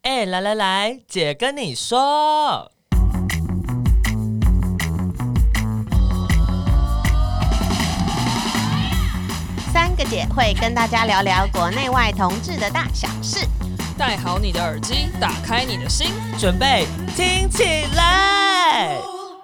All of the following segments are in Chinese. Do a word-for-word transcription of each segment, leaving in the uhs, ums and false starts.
哎、欸，来来来，姐跟你说。 三个姐会跟大家聊聊国内外同志的大小事。 戴好你的耳机，打开你的心， 准备听起来。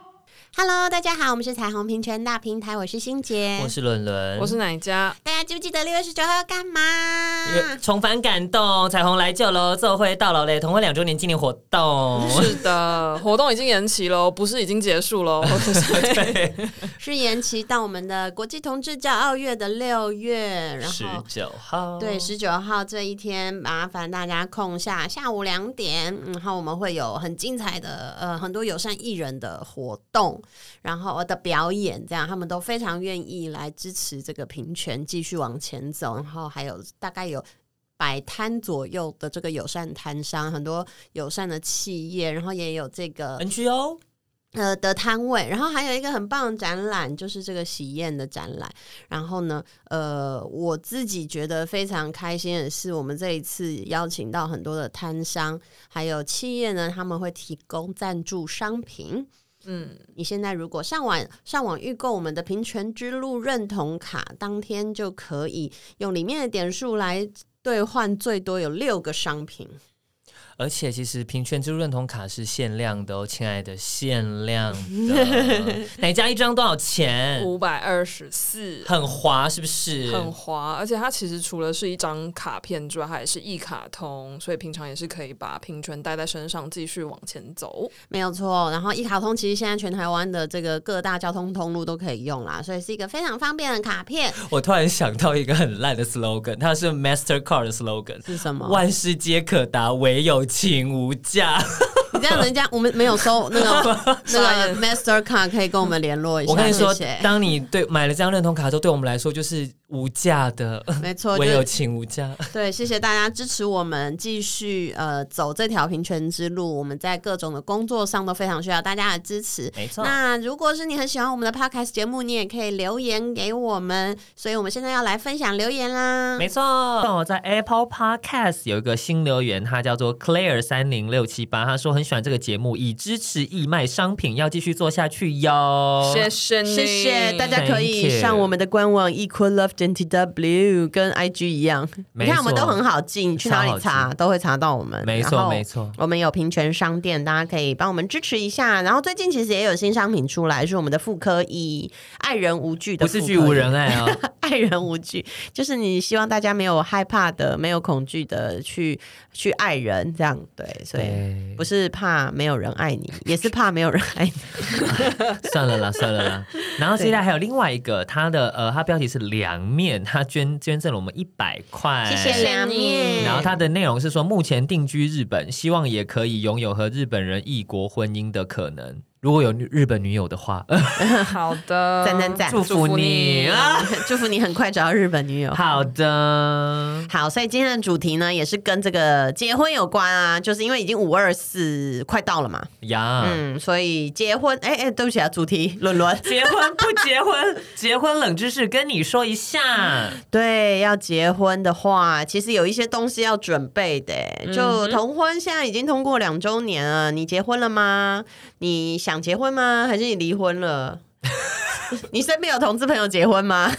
Hello， 大家好，我们是彩虹平权大平台，我是欣杰， 我是伦伦， 我是哪家？ 大家记不记得六月十九号要干嘛？ 重返感动，彩虹来救喽！奏会到了嘞，同婚两周年纪念活动。 是的，活动已经延期喽，不是已经结束喽？ 对， 是延期到我们的国际同志骄傲月的六月，然后十九号， 对，十九号这一天，麻烦大家空下下午两点，然后我们会有很精彩的呃很多友善艺人的活动。然后我的表演，这样他们都非常愿意来支持这个平权继续往前走，然后还有大概有百摊左右的这个友善摊商，很多友善的企业，然后也有这个 N G O 呃的摊位，然后还有一个很棒的展览，就是这个喜宴的展览。然后呢，呃，我自己觉得非常开心的是，我们这一次邀请到很多的摊商，还有企业呢，他们会提供赞助商品。嗯，你现在如果上网上网预购我们的平权之路认同卡，当天就可以用里面的点数来兑换，最多有六个商品。 而且其实平权之路认同卡是限量的哦，亲爱的，限量的。哪家一张多少钱？ 五百二十四， 很滑是不是？ 很滑，而且它其实除了是一张卡片之外，它也是一卡通，所以平常也是可以把平权带在身上，继续往前走。 没有错，然后一卡通其实现在全台湾的这个各大交通通路都可以用啦，所以是一个非常方便的卡片。 我突然想到一个很烂的 slogan， 它是 Mastercard 的 slogan， 是什么？ 万事皆可达，唯有情无价。 你这样人家我们没有收那个那个 Mastercard 可以跟我们联络一下。 我跟你说， 谢谢， 当你对买了这张认同卡之后，对我们来说就是无价的， 没错， 唯有情无价。 对，谢谢大家支持我们继续呃走这条平权之路。我们在各种的工作上都非常需要大家的支持。 没错。 那如果是你很喜欢我们的 Podcast 节目，你也可以留言给我们。所以我们现在要来分享留言啦。 没错，我在 Apple Podcast 有一个新留言，他叫做 Claire 三零六七八，他说很喜欢这个节目，以支持义卖商品，要继续做下去哟。 谢谢你， 谢谢大家，可以上我们的官网 Equal Love T W 跟 I G 一样，你看我们都很好记，你去哪里查都会查到我们。 没错没错， 我们有平权商店，大家可以帮我们支持一下。然后最近其实也有新商品出来，是我们的妇科医爱人无惧的妇科医， 不是惧无人爱啊爱人无惧就是你希望大家没有害怕的，没有恐惧的去去爱人，这样对，所以不是怕没有人爱你，也是怕没有人爱你。 算了啦算了啦。然后接下来还有另外一个，他的呃，他标题是凉面，他捐捐赠了我们一百块， 谢谢凉面。 然后他的内容是说，目前定居日本，希望也可以拥有和日本人异国婚姻的可能。如果有日本女友的话， 好的， 赞赞赞， 祝福你啊！ 祝福你很快找到日本女友。 好的， 好，所以今天的主题呢，也是跟这个结婚有关啊，就是因为已经五二四快到了嘛， 呀， 嗯，所以结婚，哎哎，对不起啊，主题伦伦， 结婚不结婚，结婚冷知识跟你说一下。 对，要结婚的话，其实有一些东西要准备的，就同婚现在已经通过两周年了，你结婚了吗？你想想结婚吗？还是你离婚了？你身边有同志朋友结婚吗？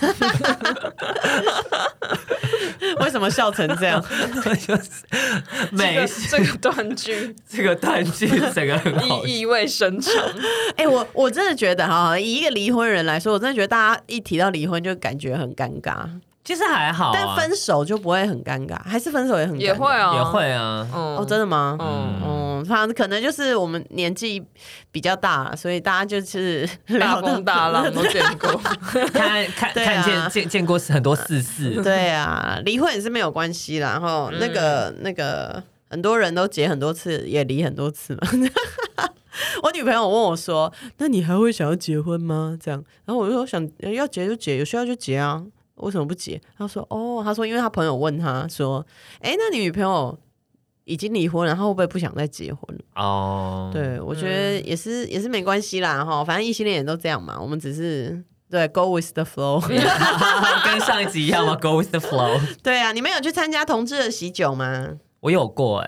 为什么笑成这样？ 没这个断句， 这个断句整个很好， 意味深长。 哎、欸，我我真的觉得哈，以一个离婚人来说，我真的觉得大家一提到离婚就感觉很尴尬。 其实还好、啊， 但分手就不会很尴尬，还是分手也很尴尬， 也会啊， 也会啊。 嗯、哦，真的吗？嗯嗯，反正可能就是我们年纪比较大，所以大家就是大风大浪都见过， 看看、啊、看见见见过很多世事。 对啊，离婚也是没有关系啦。然后那个、嗯、那个很多人都结很多次，也离很多次嘛。我女朋友问我说：“那你还会想要结婚吗？”这样，然后我就说：“想要结就结，有需要就结啊。”为什么不结？他说：“哦，他说因为他朋友问他说，哎，那你女朋友已经离婚了，然后会不会不想再结婚了？”哦，对，我觉得也是、嗯、也是没关系啦哈，反正异性恋也都这样嘛，我们只是对 go with the flow， 跟上一集一样吗？ go with the flow。 对啊，你们有去参加同志的喜酒吗？ 我有过哎、欸。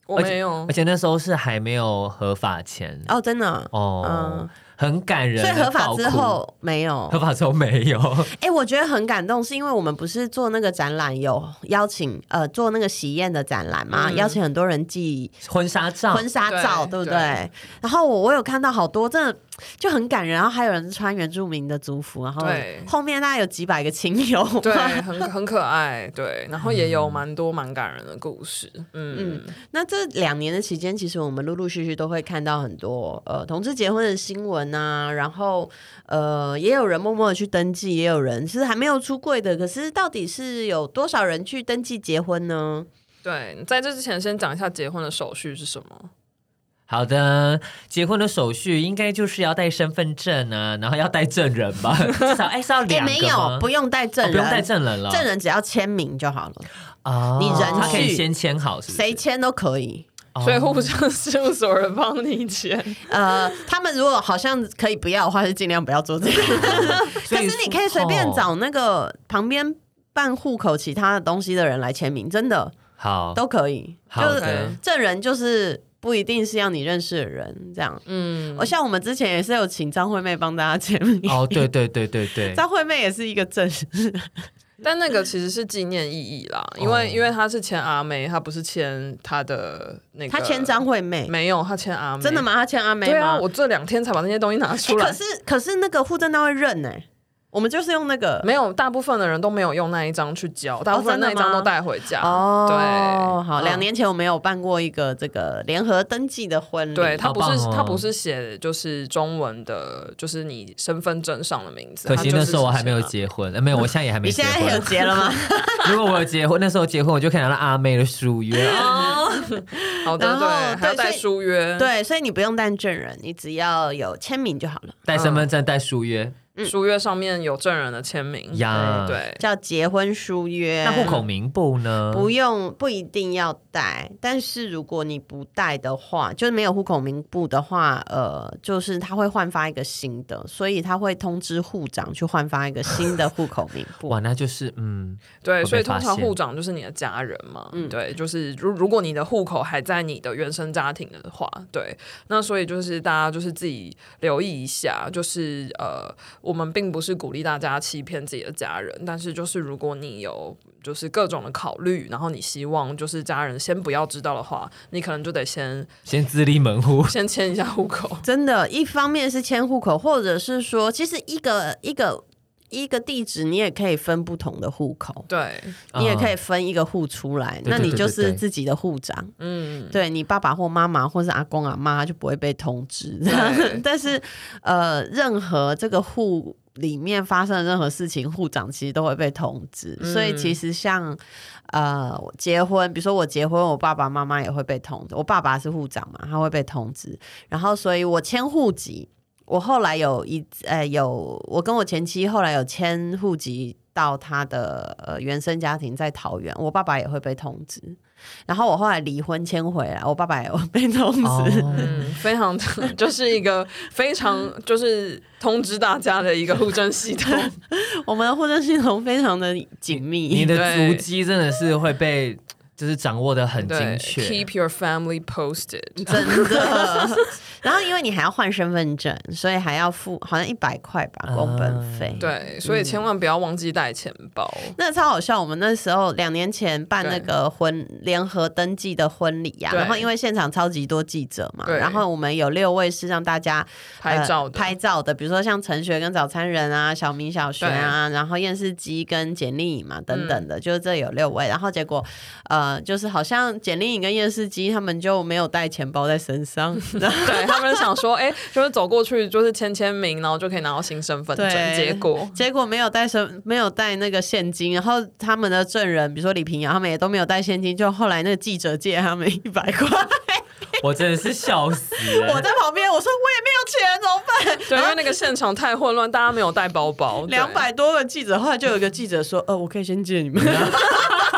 我没有， 而且那时候是还没有合法前哦，真的哦。 嗯很感人， 所以合法之后没有， 合法之后没有。 哎、欸，我觉得很感动，是因为我们不是做那个展览，有邀请呃做那个喜宴的展览嘛，嗯、邀请很多人寄婚纱照， 婚纱照， 对, 对不对？ 对然后我我有看到好多，真的就很感人，然后还有人穿原住民的族服，然后后面大概有几百个亲友， 对，很很可爱，对，然后也有蛮多蛮感人的故事，嗯嗯。 那这两年的期间，其实我们陆陆续续都会看到很多呃同志结婚的新闻啊，然后呃也有人默默的去登记，也有人是还没有出柜的，可是到底是有多少人去登记结婚呢？ 对，在这之前先讲一下结婚的手续是什么。 好的，结婚的手续应该就是要带身份证啊，然后要带证人吧，至少哎是要两个吗？ 欸、没有，不用带证人、哦， 不用带证人了， 证人只要签名就好了。 哦， 你人他可以先签好是不是， 谁签都可以。 所以户政事务所人帮你签， 呃，他们如果好像可以不要的话，是尽量不要做这个。可是你可以随便找那个旁边办户口其他的东西的人来签名，真的好都可以。就是证人就是不一定是要你认识的人，这样。嗯，我像我们之前也是有请张惠妹帮大家签名。 哦，对对对对对， 张惠妹也是一个证人。 但那个其实是纪念意义啦，因为、哦、因为他是签阿妹，他不是签他的那个。 他签张惠妹， 没有，他签阿妹。 真的吗？他签阿妹吗？ 对啊，我这两天才把那些东西拿出来。 欸、可是可是那个户政单位认哎、欸。我们就是用那个， 没有，大部分的人都没有用那一张去交，大部分那一张都带回家。 哦， 对， 好，两、嗯、年前我们有办过一个这个联合登记的婚礼， 对，它不是、 哦、 它不是写就是中文的，就是你身份证上的名字。 可惜那时候我还没有结婚，呃、没有，我现在也还没结婚。 你现在有结了吗？ 如果我有结婚，那时候结婚我就可以拿到阿妹的书约。 哦，好的，对，还要带书约， 对，所以你不用带证人，你只要有签名就好了， 带身份证，带书约。 嗯、书约上面有证人的签名呀， 对， 叫结婚书约。 那户口名簿呢？ 不用，不一定要带。但是如果你不带的话，就是没有户口名簿的话，呃，就是他会换发一个新的，所以他会通知户长去换发一个新的户口名簿。 哇，那就是嗯， 对，所以通常户长就是你的家人嘛，嗯，对，就是如如果你的户口还在你的原生家庭的话，对，那所以就是大家就是自己留意一下，就是呃。我们并不是鼓励大家欺骗自己的家人，但是就是如果你有就是各种的考虑，然后你希望就是家人先不要知道的话，你可能就得先先自立门户， 先迁一下户口。 真的，一方面是迁户口，或者是说，其实一个一个。一个地址你也可以分不同的户口， 对， 你也可以分一个户出来， 嗯、 那你就是自己的户长，嗯，对，你爸爸或妈妈或是阿公阿妈就不会被通知，但是呃，任何这个户里面发生的任何事情，户长其实都会被通知，嗯、所以其实像呃结婚，比如说我结婚，我爸爸妈妈也会被通知，我爸爸是户长嘛，他会被通知，然后所以我迁户籍。我后来有一呃有，我跟我前妻后来有迁户籍到他的呃原生家庭在桃园，我爸爸也会被通知。然后我后来离婚迁回来，我爸爸也有被通知。 哦、嗯，非常就是一个非常就是通知大家的一个户政系统。 我们的户政系统非常的紧密， 你的足迹真的是会被就是掌握的很精确。 Keep your family posted， 真的。然后因为你还要换身份证，所以还要付好像一百块吧工本费、 嗯。对，所以千万不要忘记带钱包。嗯、 那超好笑，我们那时候两年前办那个婚联合登记的婚礼呀、啊，然后因为现场超级多记者嘛，然后我们有六位是让大家、 呃、拍照的拍照的，比如说像陈雪跟早餐人啊、小明小璇啊，然后验视机跟简丽颖嘛等等的，嗯、就是这有六位。然后结果呃，就是好像简丽颖跟验视机他们就没有带钱包在身上， 对。他们想说，哎、欸，就是走过去，就是签签名，然后就可以拿到新身份证。结果， 结果没有带身，没有带那个现金。然后他们的证人，比如说李平遥，他们也都没有带现金。就后来那个记者借他们一百块， 我真的是笑死了。 我在旁边，我说我也没有钱，怎么办？ 对，因为那个现场太混乱，大家没有带包包。 两百多个记者，后来就有一个记者说，呃，我可以先借你们。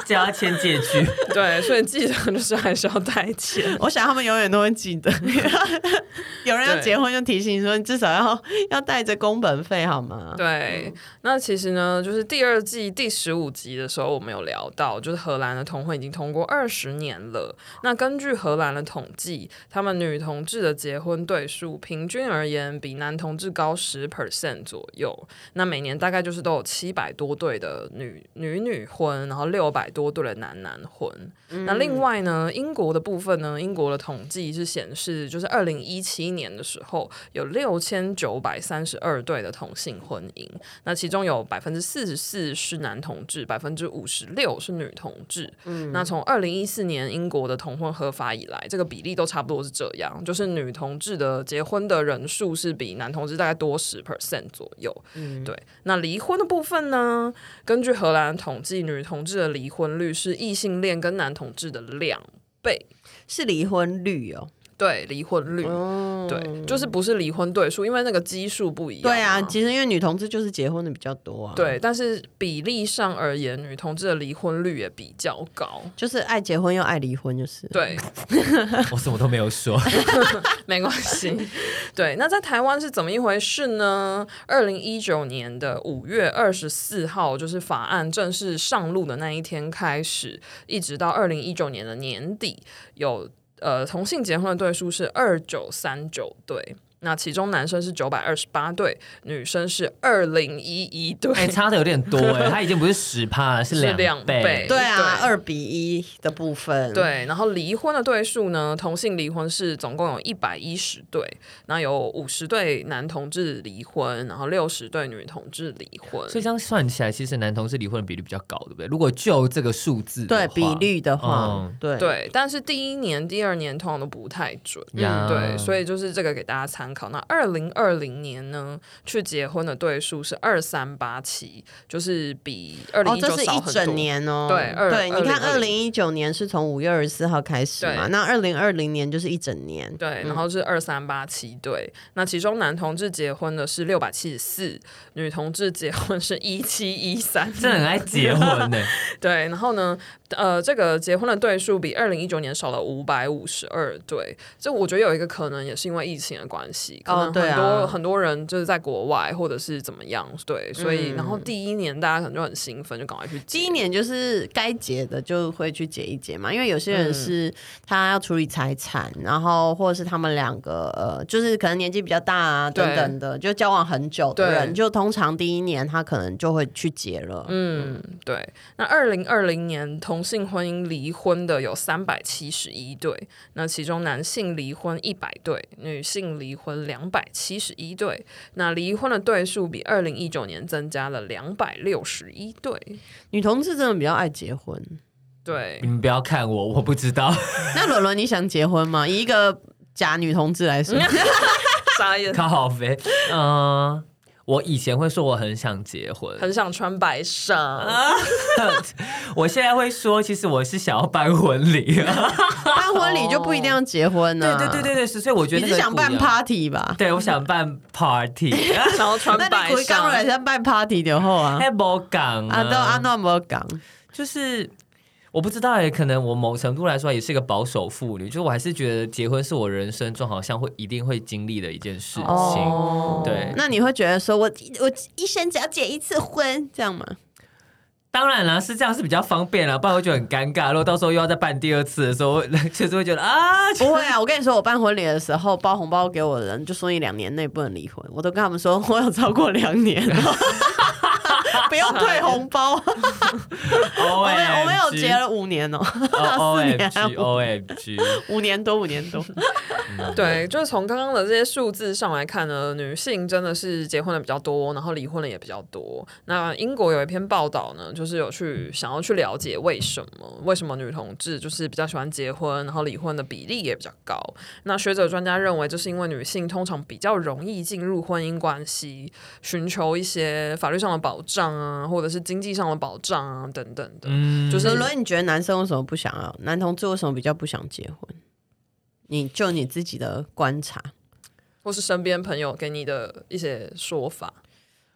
叫他签借据。 对，所以记得就是还是要带钱。 我想他们永远都会记得，有人要结婚就提醒说，你至少要要带着工本费好吗？ 对，那其实呢，就是第二季第十五集的时候，我们有聊到，就是荷兰的同婚已经通过二十年了。那根据荷兰的统计，他们女同志的结婚对数平均而言比男同志高十 percent 左右。那每年大概就是都有七百多对的女女女婚，然后六百多对的男男婚。嗯、那另外呢，英国的部分呢，英国的统计是显示，就是二零一七年的时候有六千九百三十二对的同性婚姻，那其中有百分之四十四是男同志，百分之五十六是女同志。嗯、那从二零一四年英国的同婚合法以来，这个比例都差不多是这样，就是女同志的结婚的人数是比男同志大概多十 percent 左右。嗯、对。那离婚的部分呢？根据荷兰统计，女同志的离婚率是异性恋跟男同志的两倍， 是离婚率哦。 对，离婚率、哦、对，就是不是离婚对数，因为那个基数不一样。 对啊，其实因为女同志就是结婚的比较多啊。 对，但是比例上而言，女同志的离婚率也比较高， 就是爱结婚又爱离婚，就是。 对， 我什么都没有说， 没关系。对，那在台湾是怎么一回事呢？二零一九年的五月二十四号，就是法案正式上路的那一天开始，一直到二零一九年的年底，有。呃，同性结婚的对数是二九三九对，那其中男生是九百二十八对，女生是二零一一对， 哎、欸，差的有点多哎，它已经不是十趴了，是两倍。 倍对啊，二比一的部分。 对，然后离婚的对数呢，同性离婚是总共有一百一十对，然后有五十对男同志离婚，然后六十对女同志离婚。 所以这样算起来，其实男同志离婚的比例比较高，对不对？如果就这个数字对比率的话，嗯、对对，但是第一年、第二年通常都不太准。嗯，对，所以就是这个给大家参考。那二零二零年呢，去结婚的对数是二三八七，就是比二零一九少很多。哦， 这是一整年哦。 对， 对，你看二零一九年是从五月二十四号开始嘛，那二零二零年就是一整年。 对，然后是二三八七对，那其中男同志结婚的是六百七十四，女同志结婚是一七一三， 真的很爱结婚呢。 对，然后呢，呃，这个结婚的对数比二零一九年少了五百五十二对，这我觉得有一个可能也是因为疫情的关系，可能很多、哦啊、很多人就是在国外或者是怎么样，对，所以、嗯、然后第一年大家可能就很兴奋，就赶快去结。 第一年就是该结的就会去结一结嘛，因为有些人是他要处理财产，嗯、然后或者是他们两个呃，就是可能年纪比较大啊等等的，就交往很久的人，就通常第一年他可能就会去结了。 嗯，对。那二零二零年同性婚姻离婚的有三百七十一对，那其中男性离婚一百对，女性离婚两百七十一对，那离婚的对数比二零一九年增加了两百六十一对。 女同志真的比较爱结婚。 对， 你们不要看我，我不知道。 那伦伦，你想结婚吗？以一个假女同志来说， 傻眼， 靠好肥。嗯、呃，我以前会说我很想结婚， 很想穿白纱。 我现在会说，其实我是想要办婚礼。 办婚礼就不一定要结婚呢、啊。 对对对对对，所以我觉得你是想办 party 吧？ 对，我想办 party， 想要穿白纱。 那你刚来想办 party 就好啊。 还没讲啊， 都安那没讲， 就是。我不知道耶，可能我某程度来说也是一个保守妇女，就是我还是觉得结婚是我人生中好像会一定会经历的一件事情。哦、对， 那你会觉得说我我一生只要结一次婚这样吗？ 当然啦，是这样是比较方便啦，不然会觉得很尴尬。如果到时候又要再办第二次的时候，确实会觉得啊， 不会啊！我跟你说，我办婚礼的时候包红包给我的人就说你两年内不能离婚，我都跟他们说我有超过两年。不用退红包。我们我们有结了五年哦，四年还有 O M G， 五年多五年多。 对，就是从刚刚的这些数字上来看呢，女性真的是结婚的比较多，然后离婚的也比较多。那英国有一篇报道呢，就是有去想要去了解为什么为什么女同志就是比较喜欢结婚，然后离婚的比例也比较高。那学者专家认为，这是因为女性通常比较容易进入婚姻关系，寻求一些法律上的保障啊，或者是经济上的保障啊等等的。嗯，就是伦伦，你觉得男生为什么不想要？男同志为什么比较不想结婚？你就你自己的观察， 或是身边朋友给你的一些说法。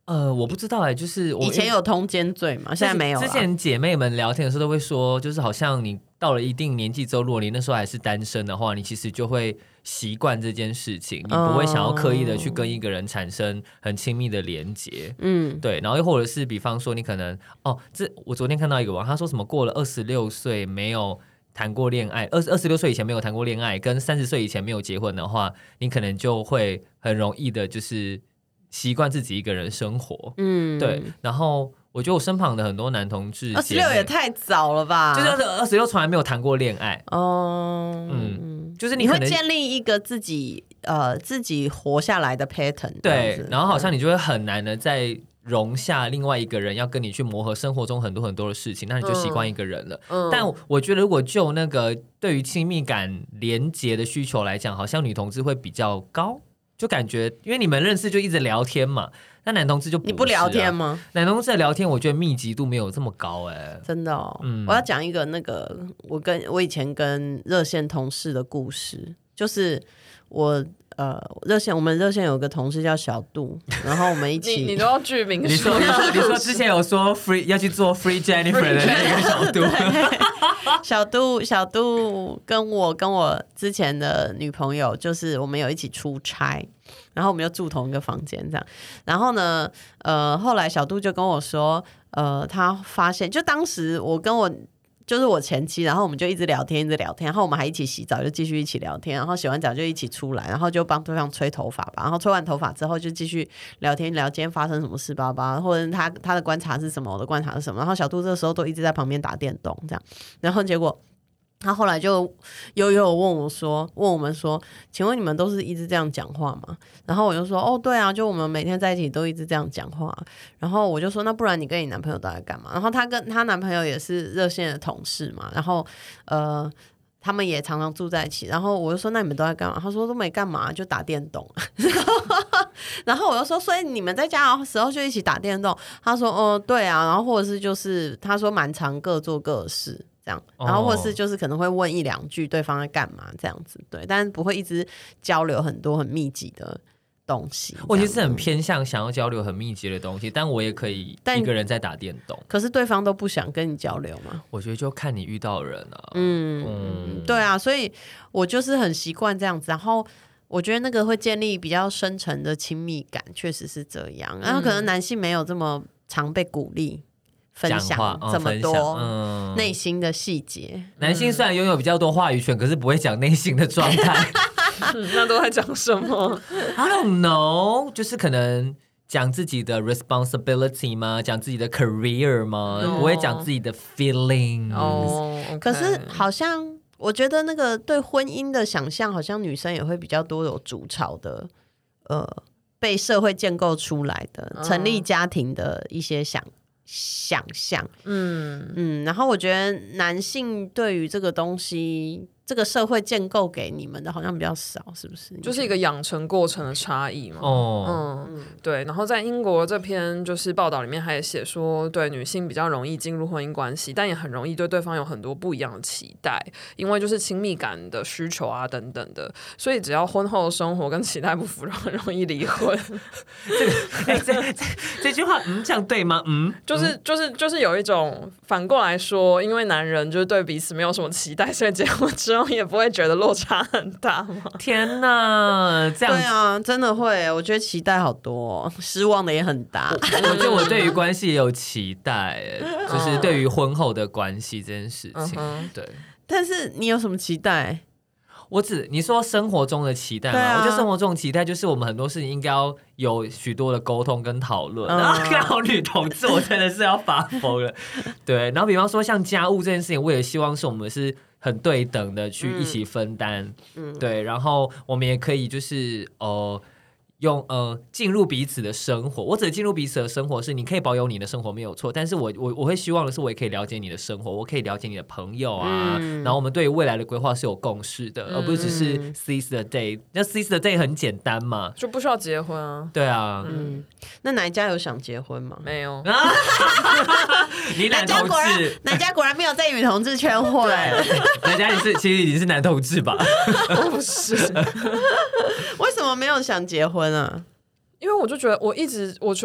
呃，我不知道哎、欸，就是我以前有通奸罪嘛，现在没有了。 之前姐妹们聊天的时候都会说，就是好像你到了一定年纪之后，如果你那时候还是单身的话，你其实就会习惯这件事情，你不会想要刻意的去跟一个人产生很亲密的连结。嗯，对。然后又或者是比方说，你可能哦，这我昨天看到一个网，他说什么过了二十六岁没有谈过恋爱，二二十六岁以前没有谈过恋爱，跟三十岁以前没有结婚的话，你可能就会很容易的，就是习惯自己一个人生活。嗯，对。然后我觉得我身旁的很多男同志， 二十六也太早了吧？ 就是二十六从来没有谈过恋爱。 哦， 嗯，就是你你可能会建立一个自己呃自己活下来的 pattern。 对，然后好像你就会很难的在容下另外一个人要跟你去磨合生活中很多很多的事情，那你就习惯一个人了。嗯，但我觉得如果就那个对于亲密感连结的需求来讲，好像女同志会比较高，就感觉因为你们认识就一直聊天嘛，那男同志就不是、啊、 你不聊天吗？ 男同志的聊天我觉得密集度没有这么高。哎、欸， 真的哦。嗯，我要讲一个那个我跟我以前跟热线同事的故事，就是我呃，热线我们热线有个同事叫小杜，然后我们一起你, 你都要剧名你说你说你说之前有说 free 要去做 free Jennifer 的那个小杜小杜小杜跟我跟我之前的女朋友，就是我们有一起出差，然后我们又住同一个房间这样，然后呢呃后来小杜就跟我说呃他发现就当时我跟我就是我前妻，然后我们就一直聊天一直聊天，然后我们还一起洗澡，就继续一起聊天，然后洗完澡就一起出来，然后就帮对方吹头发吧，然后吹完头发之后就继续聊天聊今天发生什么事吧吧，或者他他的观察是什么，我的观察是什么，然后小杜这个时候都一直在旁边打电动这样，然后结果他后来就悠悠问我说问我们说请问你们都是一直这样讲话吗？然后我就说哦对啊，就我们每天在一起都一直这样讲话。然后我就说那不然你跟你男朋友都在干嘛？然后他跟他男朋友也是热线的同事嘛，然后呃他们也常常住在一起，然后我就说那你们都在干嘛？他说都没干嘛，就打电动然后我就说所以你们在家的时候就一起打电动？他说哦对啊，然后或者是就是他说蛮常各做各的事这样，然后或是就是可能会问一两句对方在干嘛这样子，对，但是不会一直交流很多很密集的东西。 我其实很偏向想要交流很密集的东西，但我也可以一个人在打电动。 可是对方都不想跟你交流吗？ 我觉得就看你遇到的人啊。 嗯嗯，对啊，所以我就是很习惯这样子，然后我觉得那个会建立比较深层的亲密感，确实是这样。然后可能男性没有这么常被鼓励分享这么多内心的细节、嗯、 男性虽然拥有比较多话语权，可是不会讲内心的状态那都在讲什么 I don't know， 就是可能讲自己的 responsibility 吗？讲自己的 career 吗、哦、不会讲自己的 feelings、 哦 okay、可是好像我觉得那个对婚姻的想象好像女生也会比较多有主潮的呃，被社会建构出来的、哦、成立家庭的一些想想象，嗯嗯，然后我觉得男性对于这个东西，这个社会建构给你们的好像比较少，是不是？ 就是一个养成过程的差异嘛。哦，嗯，对。然后在英国这篇就是报道里面，还写说，对女性比较容易进入婚姻关系，但也很容易对对方有很多不一样的期待，因为就是亲密感的需求啊等等的，所以只要婚后生活跟期待不符，很容易离婚。 这个、欸、这这这句话，嗯，这样对吗？嗯， 就是就是就是有一种反过来说，因为男人就是对彼此没有什么期待，所以结婚之后也不会觉得落差很大吗？ 天哪，这样对啊，真的会，我觉得期待好多、哦，失望的也很大。 我觉得我对于关系也有期待，就是对于婚后的关系这件事情，嗯、对。 但是你有什么期待？ 我只你说生活中的期待嘛、啊，我觉得生活中的期待就是我们很多事情应该要有许多的沟通跟讨论。嗯、然后看到女同志，我真的是要发疯了。对，然后比方说像家务这件事情，我也希望是我们是很对等的去一起分担。嗯，对，然后我们也可以就是呃。用呃进入彼此的生活，我指的进入彼此的生活是你可以保有你的生活没有错，但是我我我会希望的是我也可以了解你的生活，我可以了解你的朋友啊，嗯、然后我们对于未来的规划是有共识的，嗯、而不是只是 seize the day。那 seize the day 很简单嘛， 就不需要结婚啊。 对啊， 嗯，那哪一家有想结婚吗？ 没有。 你男同志， 哪家果然没有在女同志圈混。 哪家你是其实你是男同志吧？ 不是。 为什么没有想结婚啊？ 因为我就觉得我一直我觉得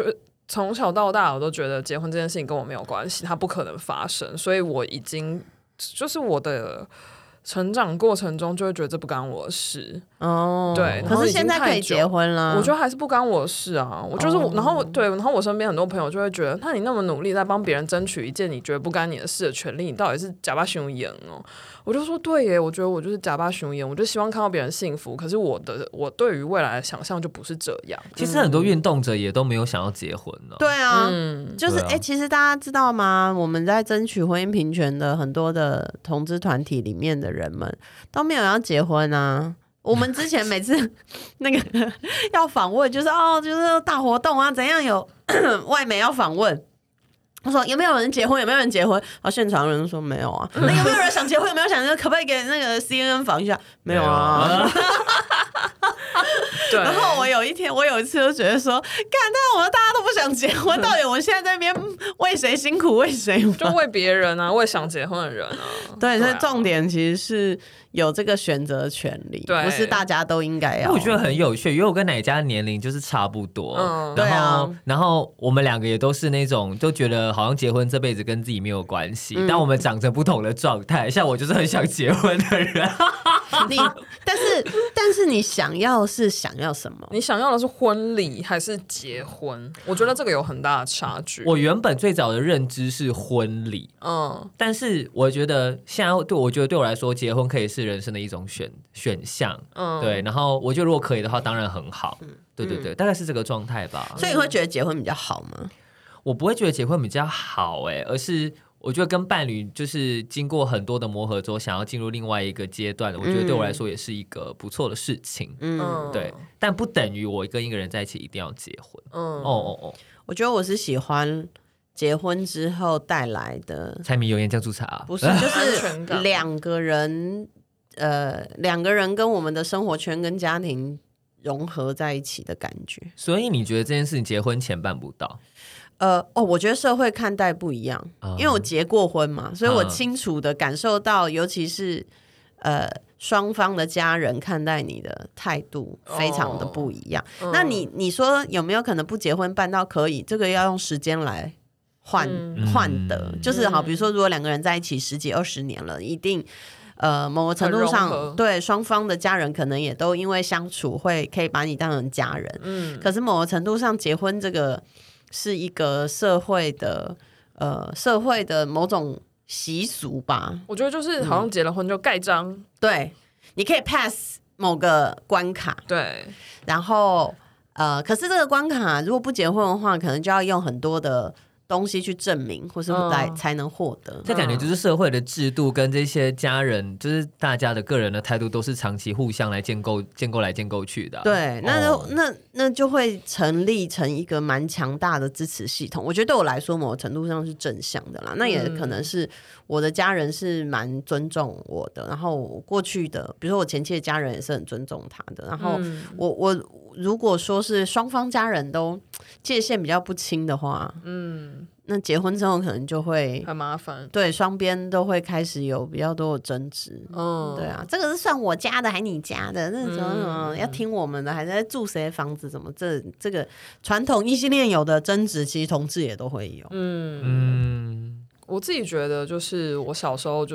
从小到大我都觉得结婚这件事情跟我没有关系，它不可能发生，所以我已经就是我的成长过程中就会觉得这不干我的事哦。 对， 可是现在可以结婚了， 我觉得还是不干我的事啊。我就是、哦、然后对，然后我身边很多朋友就会觉得，那你那么努力在帮别人争取一件你觉得不干你的事的权利，你到底是假巴熊眼哦？我就说对耶，我觉得我就是假巴熊眼，我就希望看到别人幸福。可是我的我对于未来的想象就不是这样。 其实很多运动者也都没有想要结婚呢、 哦。对啊， 嗯、 就是哎、啊欸，其实大家知道吗？我们在争取婚姻平权的很多的同志团体里面的人们都没有要结婚啊。我们之前每次那个要访问，就是哦，就是大活动啊，怎样有外媒要访问。他说有没有人结婚？有没有人结婚？然后现场人说没有啊。那有没有人想结婚？有没有想可不可以给那个 C N N 访一下？没有啊。 对。 然后我有一天，我有一次就觉得说，干，但我们大家都不想结婚，到底我们现在在那边为谁辛苦为谁？ 就为别人啊，为想结婚的人啊。 对，所以重点其实是有这个选择权利，不是大家都应该要。 我觉得很有趣，因为我跟奶家年龄就是差不多，嗯，然后、 啊、 然后我们两个也都是那种就觉得好像结婚这辈子跟自己没有关系，嗯、但我们长着不同的状态。像我就是很想结婚的人， 你但是但是你想要是想要什么？ 你想要的是婚礼还是结婚？我觉得这个有很大的差距。 我原本最早的认知是婚礼，嗯，但是我觉得现在对我觉得对我来说，结婚可以是人生的一种选选项，嗯，对。然后我觉得如果可以的话，当然很好，嗯、对对对，大概是这个状态吧。 所以你会觉得结婚比较好吗？ 我不会觉得结婚比较好、欸，哎，而是我觉得跟伴侣就是经过很多的磨合之后，想要进入另外一个阶段，我觉得对我来说也是一个不错的事情，嗯，对。但不等于我跟一个人在一起一定要结婚，嗯，哦哦哦。 我觉得我是喜欢结婚之后带来的柴米油盐酱醋茶， 不是，就是两个人，呃，两个人跟我们的生活圈跟家庭融合在一起的感觉。 所以你觉得这件事情结婚前办不到？ 呃，哦，我觉得社会看待不一样，嗯、因为我结过婚嘛，所以我清楚的感受到，尤其是呃双方的家人看待你的态度非常的不一样。哦、那你你说有没有可能不结婚办到可以？这个要用时间来换换、嗯、的，就是好，比如说如果两个人在一起十几二十年了，一定。呃，某个程度上，对双方的家人可能也都因为相处会可以把你当成家人。嗯，可是某个程度上，结婚这个是一个社会的呃社会的某种习俗吧。 我觉得就是好像结了婚就盖章、嗯， 对，你可以 pass 某个关卡， 对， 然后呃，可是这个关卡如果不结婚的话，可能就要用很多的东西去证明，或是来、嗯、才能获得。 这感觉就是社会的制度跟这些家人，就是大家的个人的态度，都是长期互相来建构、建构来建构去的、啊。 对，那就、哦、那那就会成立成一个蛮强大的支持系统。我觉得对我来说，某个程度上是正向的啦。那也可能是我的家人是蛮尊重我的，然后我过去的，比如说我前妻的家人也是很尊重他的。然后我、嗯、我如果说是双方家人都界限比较不清的话，嗯。那结婚之后可能就会很麻烦， 对，双边都会开始有比较多的争执。嗯，对啊，这个是算我家的还你家的？那种、嗯、要听我们的，还是在住谁的房子？怎么这这个传统异性恋有的争执，其实同志也都会有。嗯嗯，我自己觉得就是我小时候就是。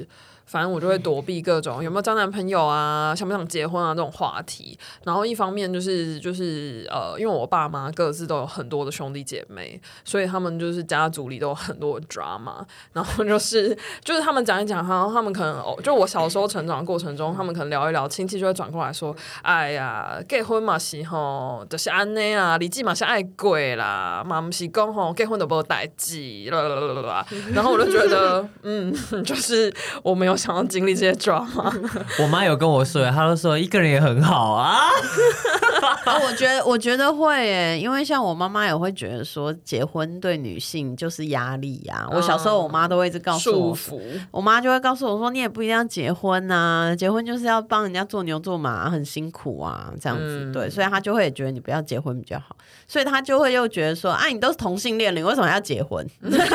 反正我就会躲避各种有没有交男朋友啊，想不想结婚啊这种话题。然后一方面就是就是呃，因为我爸妈各自都有很多的兄弟姐妹，所以他们就是家族里都有很多的 drama。然后就是就是他们讲一讲，然后他们可能、哦、就我小时候成长的过程中，他们可能聊一聊，亲戚就会转过来说：“哎呀，结婚嘛是吼，就是安内啊，礼记嘛是爱贵啦，嘛不是讲吼结婚都没有代志啦啦啦啦。”然后我就觉得，嗯，就是我没有。想要经历这些 drama。 我妈有跟我说，她都说一个人也很好啊。 我觉得我觉得会耶，因为像我妈妈也会觉得说结婚对女性就是压力啊、嗯、我小时候我妈都会一直告诉我，束缚，我妈就会告诉我说你也不一定要结婚啊，结婚就是要帮人家做牛做马，很辛苦啊这样子、嗯、对，所以她就会觉得你不要结婚比较好，所以她就会又觉得说啊你都是同性恋了，你为什么要结婚？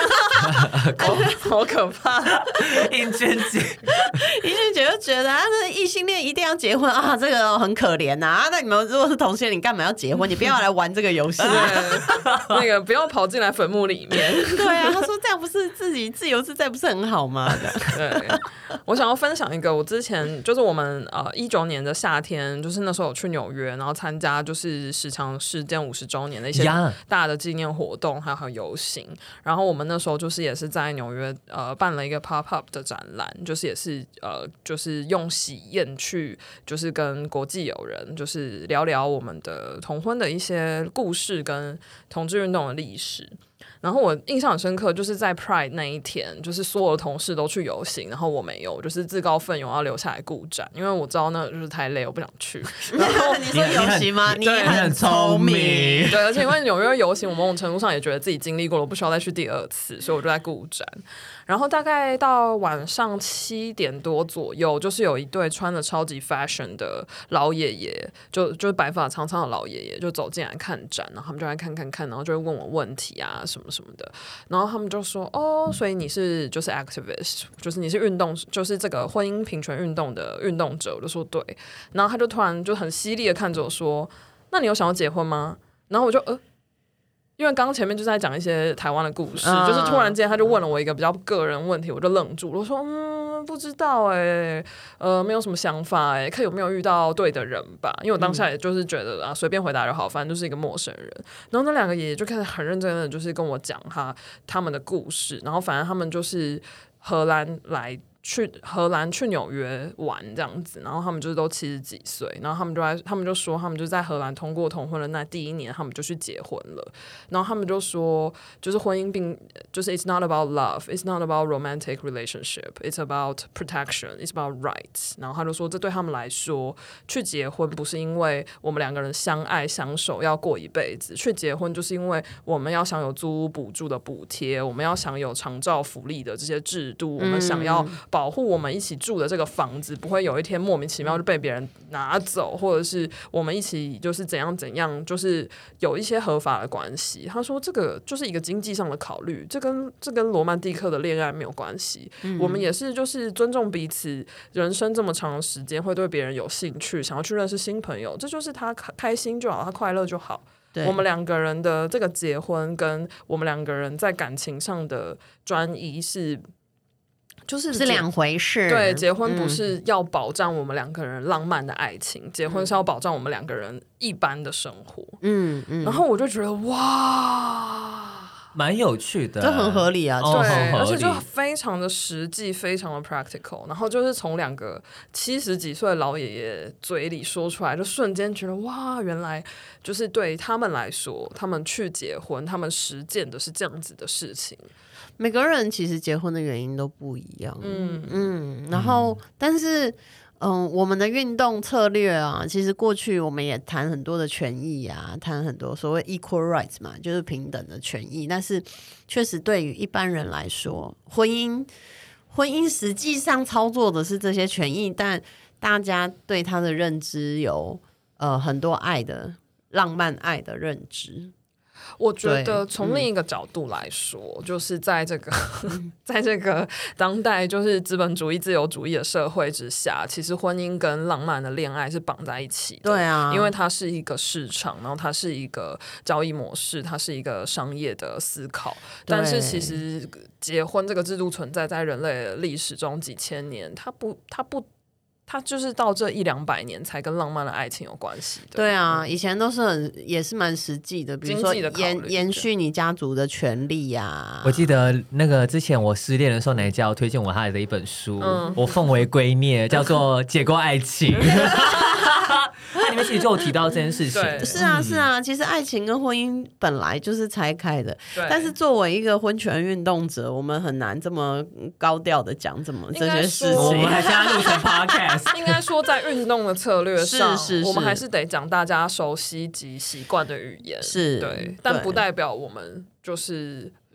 好可怕！ 英娟姐， 英娟姐就觉得啊，那异性恋一定要结婚啊，这个很可怜呐、啊。那你们如果是同性恋，你干嘛要结婚？你不要来玩这个游戏。 那个不要跑进来坟墓里面。 对啊，他说这样不是自己自由自在，不是很好吗？ 对，我想要分享一个，我之前就是我们呃一九年的夏天，就是那时候有去纽约，然后参加就是十强事件五十周年的一些大的纪念活动，还有游行。然后我们那时候就是也是在纽约呃办了一个 pop up 的展览，就是也是呃就是用喜宴去就是跟国际友人就是聊聊我们的同婚的一些故事跟同志运动的历史。然后我印象很深刻，就是在 Pride 那一天，就是所有的同事都去游行，然后我没有，我就是自告奋勇要留下来顾展，因为我知道那就是太累，我不想去。然后你说游行吗？你很聪明， 对，而且因为纽约游行，我某种程度上也觉得自己经历过了，我不需要再去第二次，所以我就在顾展。然后大概到晚上七点多左右，就是有一对穿了超级 fashion 的老爷爷，就就是白发苍苍的老爷爷，就走进来看展，然后他们就来看看看，然后就会问我问题啊什么什么的，然后他们就说哦，所以你是就是 activist， 就是你是运动，就是这个婚姻平权运动的运动者，我就说对，然后他就突然就很犀利的看着我说，那你有想要结婚吗？然后我就呃。因为刚刚前面就在讲一些台湾的故事、嗯、就是突然间他就问了我一个比较个人问题，我就愣住了，我说嗯不知道哎、欸，呃没有什么想法哎、欸，看有没有遇到对的人吧，因为我当下也就是觉得啊随便回答就好，反正就是一个陌生人。然后那两个爷爷就开始很认真的就是跟我讲他他们的故事，然后反正他们就是荷兰来去荷兰去纽约玩这样子，然后他们就是都七十几岁，然后他们就在他们就说他们就在荷兰通过同婚的那第一年，他们就去结婚了。然后他们就说，就是婚姻并就是 it's not about love, it's not about romantic relationship, it's about protection, it's about rights。然后他就说，这对他们来说，去结婚不是因为我们两个人相爱相守要过一辈子，去结婚就是因为我们要享有租屋补助的补贴，我们要享有长照福利的这些制度，我们想要保护我们一起住的这个房子不会有一天莫名其妙就被别人拿走，或者是我们一起就是怎样怎样，就是有一些合法的关系。他说这个就是一个经济上的考虑，这跟这跟罗曼蒂克的恋爱没有关系、嗯、我们也是就是尊重彼此，人生这么长的时间会对别人有兴趣，想要去认识新朋友，这就是他开心就好，他快乐就好。我们两个人的这个结婚跟我们两个人在感情上的专一是就是是两回事。 对，结婚不是要保障我们两个人浪漫的爱情、嗯、结婚是要保障我们两个人一般的生活。嗯嗯，然后我就觉得哇蛮有趣的， 这很合理啊。 对、哦，而且就非常的实际，非常的 practical。然后就是从两个七十几岁的老爷爷嘴里说出来，就瞬间觉得哇，原来就是对他们来说，他们去结婚，他们实践的是这样子的事情。 每个人其实结婚的原因都不一样，嗯嗯，然后、嗯、但是嗯，我们的运动策略啊，其实过去我们也谈很多的权益啊，谈很多所谓 equal rights 嘛，就是平等的权益。但是确实对于一般人来说，婚姻婚姻实际上操作的是这些权益，但大家对他的认知有呃很多爱的浪漫爱的认知。 我觉得从另一个角度来说、嗯、就是在这个在这个当代就是资本主义自由主义的社会之下，其实婚姻跟浪漫的恋爱是绑在一起的。 对啊， 因为它是一个市场，然后它是一个交易模式，它是一个商业的思考。但是其实结婚这个制度存在在人类的历史中几千年，它不它不它就是到这一两百年才跟浪漫的爱情有关系的。 对啊，以前都是很也是蛮实际的，比如说延延续你家族的权利啊。 我记得那个之前我失恋的时候，哪一家推荐我他的一本书、嗯、我奉为圭臬，叫做《解构爱情》。它里面其实就有提到这件事情。 是啊是啊，其实爱情跟婚姻本来就是拆开的，但是作为一个婚权运动者，我们很难这么高调的讲这么这些事情。 我们还是要录成 podcast。 应该说在运动的策略上是是是， 我们还是得讲大家熟悉及习惯的语言， 是对，但不代表我们就是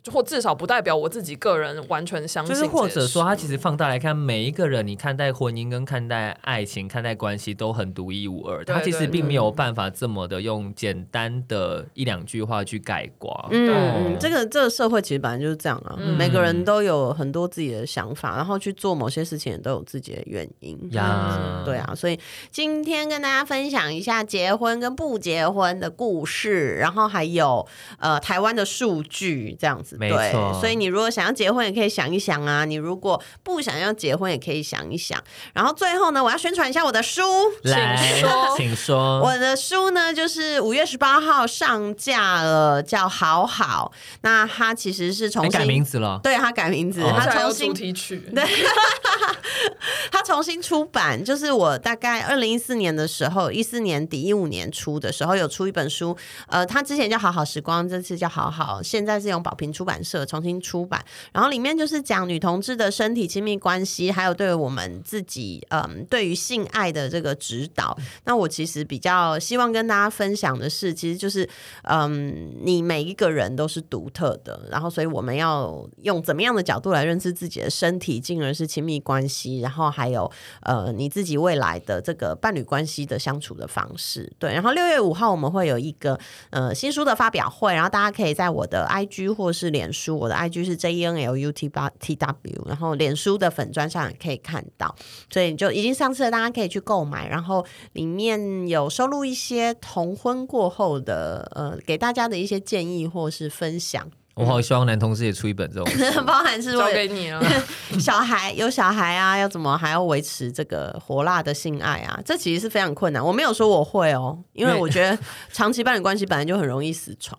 或至少不代表我自己个人完全相信， 就是或者说他其实放大来看，每一个人你看待婚姻跟看待爱情看待关系都很独一无二，他其实并没有办法这么的用简单的一两句话去概括。 嗯嗯，这个这个社会其实本来就是这样啊、嗯、每个人都有很多自己的想法，然后去做某些事情也都有自己的原因呀。对啊，所以今天跟大家分享一下结婚跟不结婚的故事，然后还有呃台湾的数据这样子。 没错， 所以你如果想要结婚也可以想一想啊，你如果不想要结婚也可以想一想。然后最后呢，我要宣传一下我的书， 来请说请说。 我的书呢就是五月十八号上架了，叫好好。那它其实是重新改名字了， 对，它改名字， 哦、 它重新主题曲， 对它重新出版，就是我大概二零一四年的时候，一四年底一五年出的时候有出一本书，呃，它之前叫好好时光，这次叫好好，现在是用宝瓶出版社重新出版，然后里面就是讲女同志的身体亲密关系，还有对我们自己嗯对于性爱的这个指导。那我其实比较希望跟大家分享的是，其实就是嗯你每一个人都是独特的，然后所以我们要用怎么样的角度来认识自己的身体，进而是亲密关系，然后还有呃你自己未来的这个伴侣关系的相处的方式。对，然后六月五号我们会有一个呃新书的发表会，然后大家可以在我的 I G 或是脸书，我的 I G 是 J E N L U T W， 然后脸书的粉专上也可以看到，所以就已经上市了，大家可以去购买。然后里面有收录一些同婚过后的呃给大家的一些建议或是分享。 我好希望男同事也出一本这种包含是交给你了小孩有小孩啊，要怎么还要维持这个火辣的性爱啊，这其实是非常困难。我没有说我会哦，因为我觉得长期伴侣关系本来就很容易死床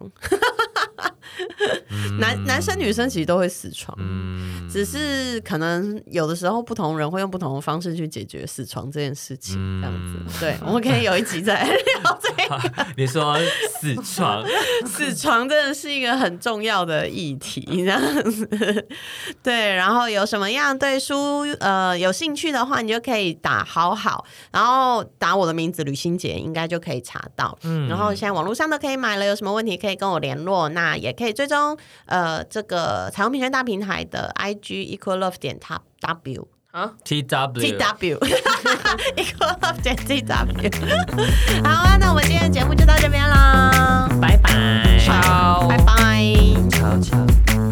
男, 男生女生其实都会死床、嗯、只是可能有的时候不同人会用不同的方式去解决死床这件事情、嗯、这样子。对，我们可以有一集再聊这个你说死床死床真的是一个很重要的议题这样子。对，然后有什么样对书呃有兴趣的话，你就可以打好好，然后打我的名字吕欣洁应该就可以查到、嗯、然后现在网络上都可以买了，有什么问题可以跟我联络，那也可以追踪呃这个彩虹平权大平台的 I G equal love 点 W 啊 T W T W equal love 点 T W 好啊，那我们今天的节目就到这边啦， 拜拜， 好， 拜拜， 悄悄。